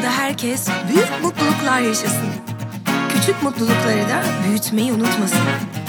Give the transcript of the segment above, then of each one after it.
dünyada herkes büyük mutluluklar yaşasın. Küçük mutlulukları da büyütmeyi unutmasın.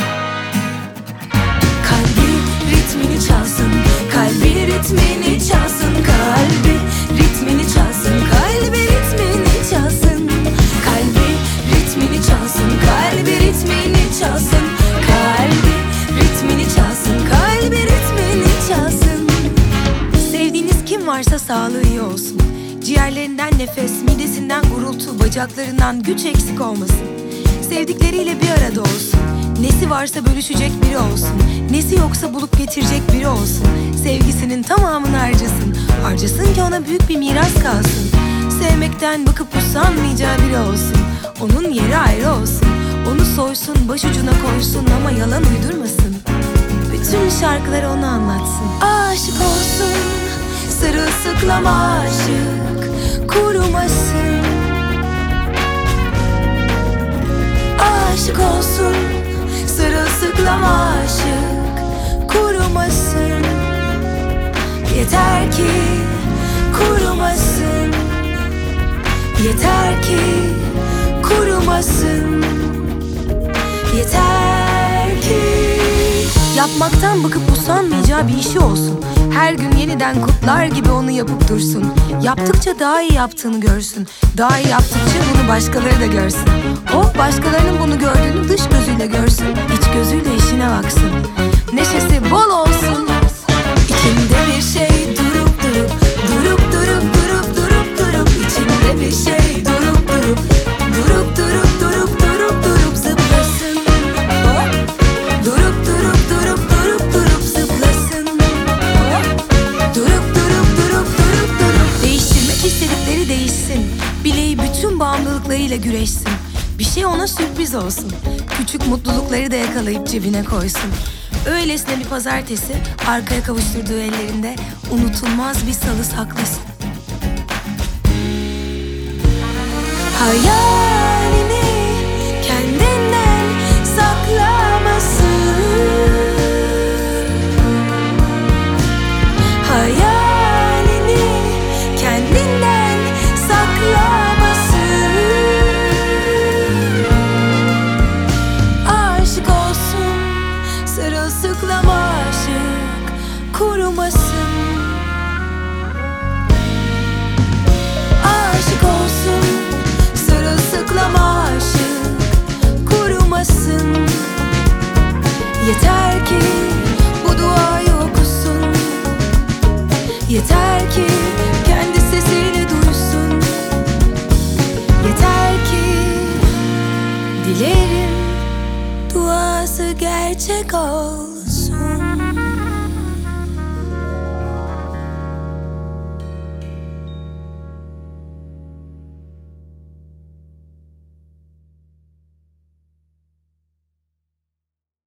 Kalbi ritmini çalsın, kalbi ritmini çalsın, kalbi ritmini çalsın, kalbi ritmini çalsın, kalbi ritmini çalsın, kalbi ritmini çalsın, kalbi ritmini çalsın, kalbi ritmini çalsın. Sevdiğiniz kim varsa sağlığı iyi olsun. Ciğerlerinden nefes, midesinden gurultu, bacaklarından güç eksik olmasın. Sevdikleriyle bir arada olsun. Nesi varsa bölüşecek biri olsun. Nesi yoksa bulup getirecek biri olsun. Sevgisinin tamamını harcasın. Harcasın ki ona büyük bir miras kalsın. Sevmekten bakıp usanmayacağı biri olsun. Onun yeri ayrı olsun. Onu soysun, başucuna koysun ama yalan uydurmasın. Bütün şarkıları ona anlatsın. Aşık olsun, sırılsıklam aşık, kurumasın. Aşık olsun, sırılsıklam aşık, kurumasın. Yeter ki kurumasın. Yeter ki kurumasın. Yeter ki yapmaktan bakıp usanmayacağı bir işi olsun. Her gün yeniden kutlar gibi onu yapıp dursun. Yaptıkça daha iyi yaptığını görsün. Daha iyi yaptıkça bunu başkaları da görsün. O başkalarının bunu gördüğünü dış gözüyle görsün. İç gözüyle işine baksın. Neşesi bol olsun. İçinde bir şey durup durup, durup durup, durup durup durup. İçinde bir şey durup durup, durup durup, durup durup, durup zıplasın. Durup durup, durup durup, durup zıplasın. Durup durup, durup durup, durup. Değiştirmek istedikleri değişsin. Bileği bütün bağımlılıklarıyla güreşsin. Bir şey ona sürpriz olsun. Küçük mutlulukları da yakalayıp cebine koysun. Öylesine bir pazartesi arkaya kavuşturduğu ellerinde unutulmaz bir salı saklasın. Hayalini kendinden saklamasın. Hayalini kendinden saklamasın. Aşık olsun, sırılsıklam aşık, kurumasın. Aşık olsun, sırılsıklam aşık, kurumasın. Yeter ki bu duayı okusun. Yeter ki kendi sesiyle duysun. Yeter ki dilerim duası gerçek ol.